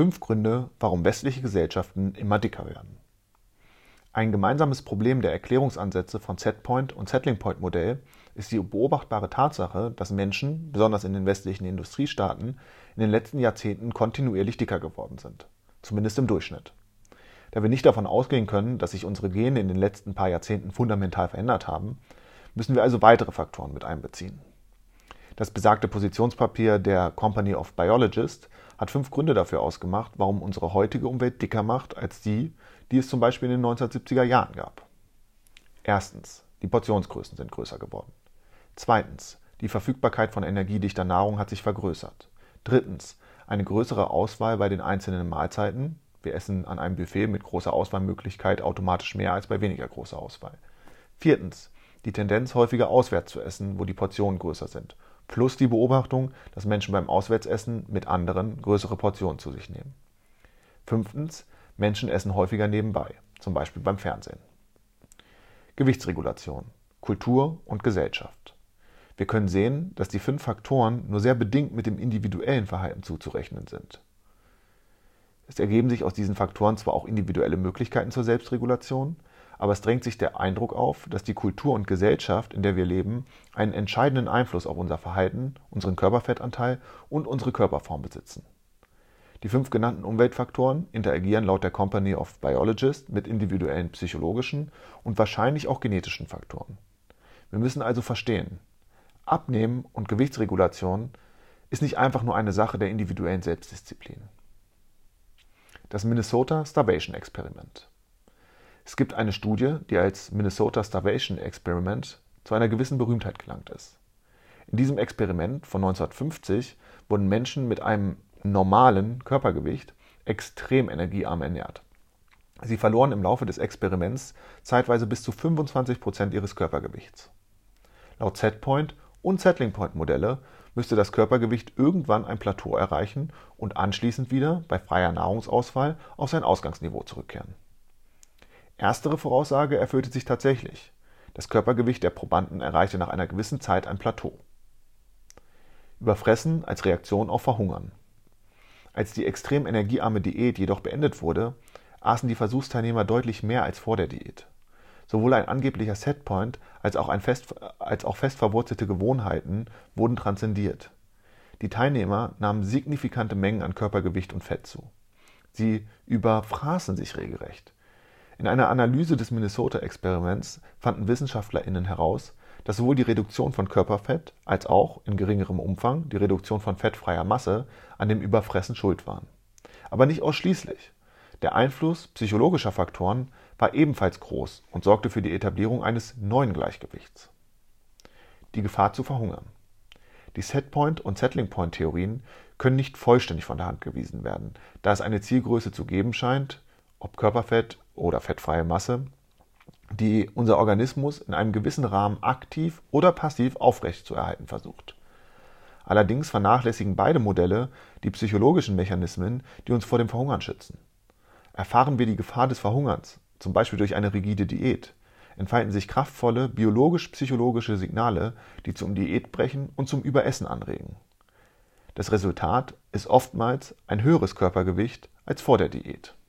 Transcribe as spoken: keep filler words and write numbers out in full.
Fünf Gründe, warum westliche Gesellschaften immer dicker werden. Ein gemeinsames Problem der Erklärungsansätze von Setpoint und Settling-Point-Modell ist die beobachtbare Tatsache, dass Menschen, besonders in den westlichen Industriestaaten, in den letzten Jahrzehnten kontinuierlich dicker geworden sind. Zumindest im Durchschnitt. Da wir nicht davon ausgehen können, dass sich unsere Gene in den letzten paar Jahrzehnten fundamental verändert haben, müssen wir also weitere Faktoren mit einbeziehen. Das besagte Positionspapier der Company of Biologists hat fünf Gründe dafür ausgemacht, warum unsere heutige Umwelt dicker macht als die, die es zum Beispiel in den neunzehnhundertsiebziger Jahren gab. Erstens, die Portionsgrößen sind größer geworden. Zweitens, die Verfügbarkeit von energiedichter Nahrung hat sich vergrößert. Drittens, eine größere Auswahl bei den einzelnen Mahlzeiten. Wir essen an einem Buffet mit großer Auswahlmöglichkeit automatisch mehr als bei weniger großer Auswahl. Viertens, die Tendenz, häufiger auswärts zu essen, wo die Portionen größer sind. Plus die Beobachtung, dass Menschen beim Auswärtsessen mit anderen größere Portionen zu sich nehmen. Fünftens, Menschen essen häufiger nebenbei, zum Beispiel beim Fernsehen. Gewichtsregulation, Kultur und Gesellschaft. Wir können sehen, dass die fünf Faktoren nur sehr bedingt mit dem individuellen Verhalten zuzurechnen sind. Es ergeben sich aus diesen Faktoren zwar auch individuelle Möglichkeiten zur Selbstregulation, aber es drängt sich der Eindruck auf, dass die Kultur und Gesellschaft, in der wir leben, einen entscheidenden Einfluss auf unser Verhalten, unseren Körperfettanteil und unsere Körperform besitzen. Die fünf genannten Umweltfaktoren interagieren laut der Company of Biologists mit individuellen psychologischen und wahrscheinlich auch genetischen Faktoren. Wir müssen also verstehen, Abnehmen und Gewichtsregulation ist nicht einfach nur eine Sache der individuellen Selbstdisziplin. Das Minnesota Starvation Experiment. Es gibt eine Studie, die als Minnesota Starvation Experiment zu einer gewissen Berühmtheit gelangt ist. In diesem Experiment von neunzehnhundertfünfzig wurden Menschen mit einem normalen Körpergewicht extrem energiearm ernährt. Sie verloren im Laufe des Experiments zeitweise bis zu fünfundzwanzig Prozent ihres Körpergewichts. Laut Setpoint und Settling-Point-Modelle müsste das Körpergewicht irgendwann ein Plateau erreichen und anschließend wieder bei freier Nahrungsauswahl auf sein Ausgangsniveau zurückkehren. Erstere Voraussage erfüllte sich tatsächlich. Das Körpergewicht der Probanden erreichte nach einer gewissen Zeit ein Plateau. Überfressen als Reaktion auf Verhungern. Als die extrem energiearme Diät jedoch beendet wurde, aßen die Versuchsteilnehmer deutlich mehr als vor der Diät. Sowohl ein angeblicher Setpoint als auch, ein fest, als auch fest verwurzelte Gewohnheiten wurden transzendiert. Die Teilnehmer nahmen signifikante Mengen an Körpergewicht und Fett zu. Sie überfraßen sich regelrecht. In einer Analyse des Minnesota-Experiments fanden WissenschaftlerInnen heraus, dass sowohl die Reduktion von Körperfett als auch, in geringerem Umfang, die Reduktion von fettfreier Masse an dem Überfressen schuld waren. Aber nicht ausschließlich. Der Einfluss psychologischer Faktoren war ebenfalls groß und sorgte für die Etablierung eines neuen Gleichgewichts. Die Gefahr zu verhungern. Die Setpoint- und Settling-Point-Theorien können nicht vollständig von der Hand gewiesen werden, da es eine Zielgröße zu geben scheint, ob Körperfett oder fettfreie Masse, die unser Organismus in einem gewissen Rahmen aktiv oder passiv aufrechtzuerhalten versucht. Allerdings vernachlässigen beide Modelle die psychologischen Mechanismen, die uns vor dem Verhungern schützen. Erfahren wir die Gefahr des Verhungerns, zum Beispiel durch eine rigide Diät, entfalten sich kraftvolle biologisch-psychologische Signale, die zum Diätbrechen und zum Überessen anregen. Das Resultat ist oftmals ein höheres Körpergewicht als vor der Diät.